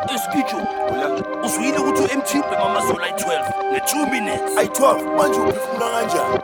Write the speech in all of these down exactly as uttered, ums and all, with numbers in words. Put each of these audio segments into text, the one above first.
Eskijo, uzwile ukuthi u-M T bemamazola ayi-twelve ne-two minutes. ayi-twelve manje uphefumula kanjani?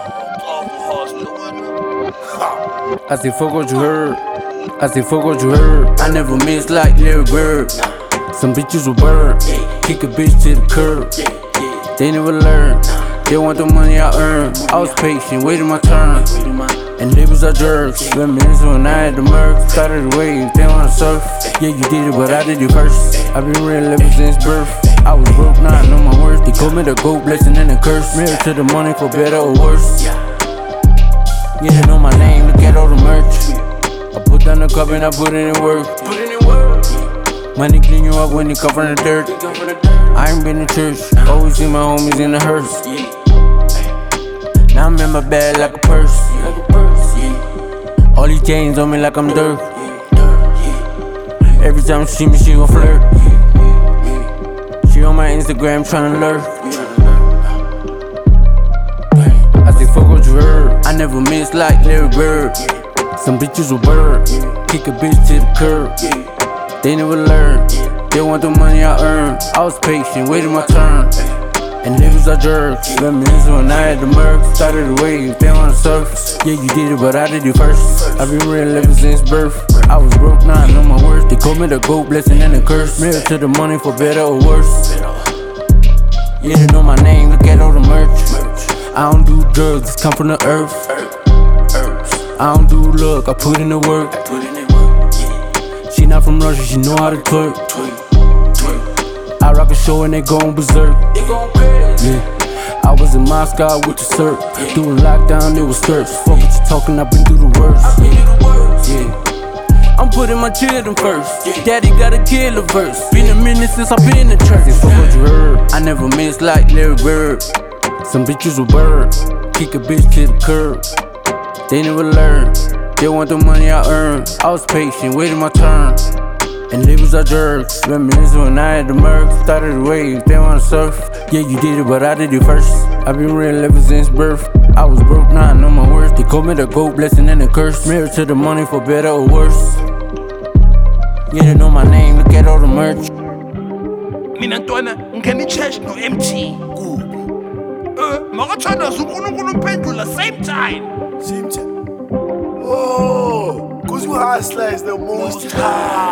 I say fuck what you heard. I say fuck what you heard. I never miss like Larry Bird. Some bitches will burn. Kick a bitch to the curb. They never learn. They want the money I earn. I was patient, waiting my turn. And labels are jerks. Reminiscing when I had the murk. Started the wave, they wanna surf. Yeah, you did it, but I did it first. I've been real ever since birth. I was broke, now I know my worth. They call me the GOAT, blessing and a curse. Married to the money for better or worse. Yeah, they know my name, look at all the merch. I put down the cup and I put it in work. Money clean you up when you come from the dirt. I ain't been to church, always see my homies in the hearse. Now I'm in my bag like a purse. All these chains on me like I'm dirt. Every time she see me, she gon' flirt. She on my Instagram tryna lurk. I say fuck what you heard. I never miss like Larry Bird. Some bitches will burn. Kick a bitch to the curb. They never learn. They want the money I earn. I was patient, waiting my turn. And niggas are jerks. Reminiscing when I had the murk. Started the wave, they on the surface. Yeah, you did it, but I did it first. I've been real ever since birth. I was broke, now I know my worth. They call me the GOAT, blessing and a curse. Married to the money for better or worse. Yeah, they know my name, look at all the merch. I don't do drugs, it's come from the earth. I don't do luck, I put in the work. She not from Russia, she know how to twerk. I rock a show and they goin' berserk. Yeah, I was in Moscow with the surf. Doing lockdown, it was skirts. Fuck what you talking, I been through the worst. Yeah, I'm putting my children first. Daddy got a killer verse. Been a minute since I been in church. Fuck what you heard. I never miss like Larry Bird. Some bitches will burn. Kick a bitch to the curb. They never learn. They want the money I earn. I was patient, waiting my turn. And labels are jerks. Reminiscing when I had the murk. Started the wave, they wanna surf. Yeah, you did it, but I did it first. I've been real ever since birth. I was broke, now I know my worth. They call me the GOAT, blessing and a curse. Married to the money for better or worse. Yeah, they know my name, look at all the merch. Mina ntwana ngena i-church no-M T. Eh, makathandaza uNkulunkulu umphendula same time. Same time. Oh, cause you hustler is the most high.